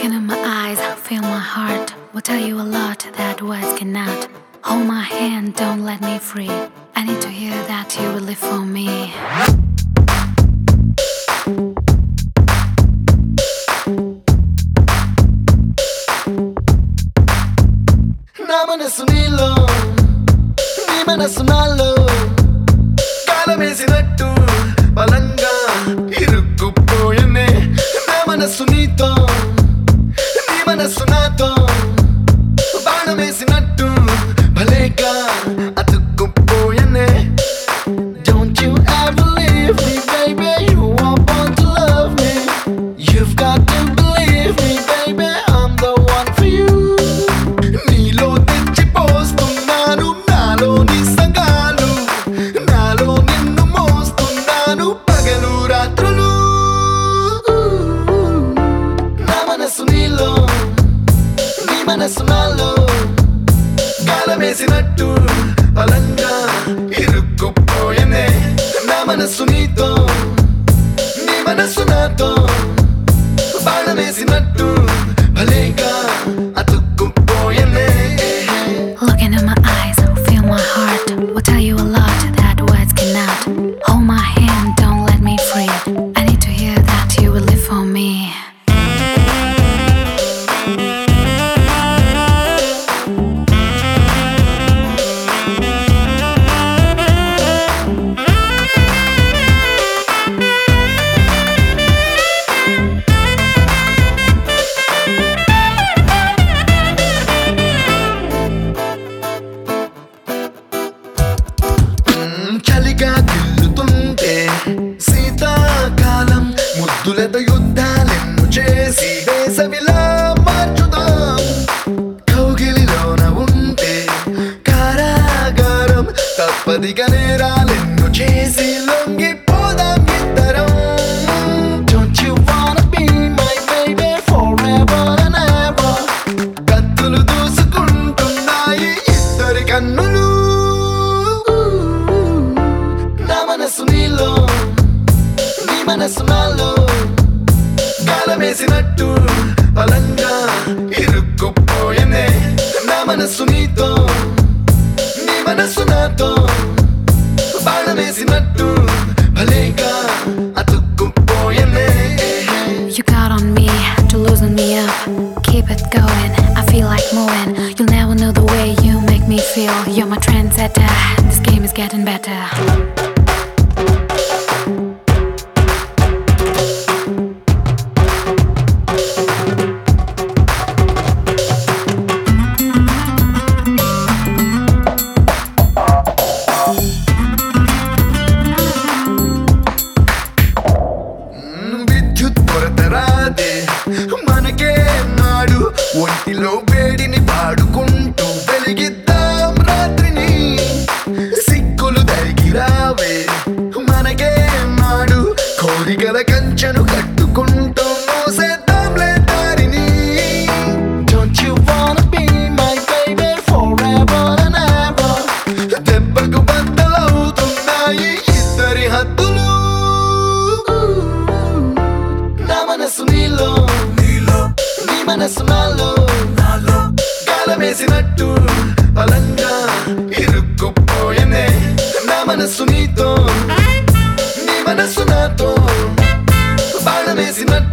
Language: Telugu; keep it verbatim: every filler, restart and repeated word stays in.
Looking in my eyes, feel my heart. Will tell you a lot that words cannot. Hold my hand, don't let me free. I need to hear that you will live for me. నా మనసు నీలో, నీ మనసు నాలో, కాలమేసినట్టు బలంగా ఇరుక్కుపోయనే. నా మనసు నీతో, నీ మనసు నాతో, బాణమేసినట్టు భలేగా అతుక్కుపోయనే. Don't you ever leave me, baby, you are born to love me. You've got to believe me, baby, I'm the one for you. నీలో తెచ్చిపోస్తున్నాను నాలోని సంగాలు, నాలో నిన్ను మోస్తున్నాను పగలు రాత్రులు. నా మనసు నీలో, నీ మనసు నాలో, కాలమేసినట్టు బలంగా ఇరుక్కుపోయనే. నా మనసు నీతో, నీ మనసు నాతో, బాణమేసినట్టు భలేగా అతుక్కుపోయనే. Looking in my eyes, feel my heart. Will tell you a lot that words cannot. Hold my hand, don't let me free. I need to hear that you will live for me. చలిగా గిల్లుతుంటే శీతాకాలం ముద్దులతో యుద్ధాలెన్ను చేసి వేసవిలా మార్చుదాం. కౌగిలిలోన ఉంటే కారాగారం తప్పదిగా నేరాలెన్ను చేసి లొంగిపోదాం ఇద్దరం. Don't you wanna be my baby forever and ever? కత్తులు దూసుకుంటున్నాయి ఇద్దరి కన్నులు. నా మనసు నీలో, నీ మనసు నాలో, కాలమేసినట్టు బలంగా ఇరుక్కుపోయనే. నా మనసు నీతో, నీ మనసు నాతో, బాణమేసినట్టు భలేగా అతుక్కుపోయనే. You got on me to loosen me up. Keep it going, I feel like moving. You'll never know the way you make me feel. You're my trendsetter, this game is getting better. విద్యుత్ కొరత రాదే మనకే నాడు, ఒంటిలో వేడిని పాడుకుంటూ వెలిగిద్దాం రాత్రిని. సిక్కులు దరికి రావే మనకే నాడు, కోరికల కంచెను కట్టుకుంటూ మోసేద్దాంలే దారిని. Don't you wanna be my baby forever and ever? దెబ్బకు బద్దలవుతున్నాయి ఇద్దరి హద్దులు. నా మనసు నీలో, నీ మనసు నాలో, కాలమేసినట్టు బలంగా ఇరుక్కుపోయనే. నా మనసు నీతో, నీ మనసు నాతో, బాణమేసినట్టు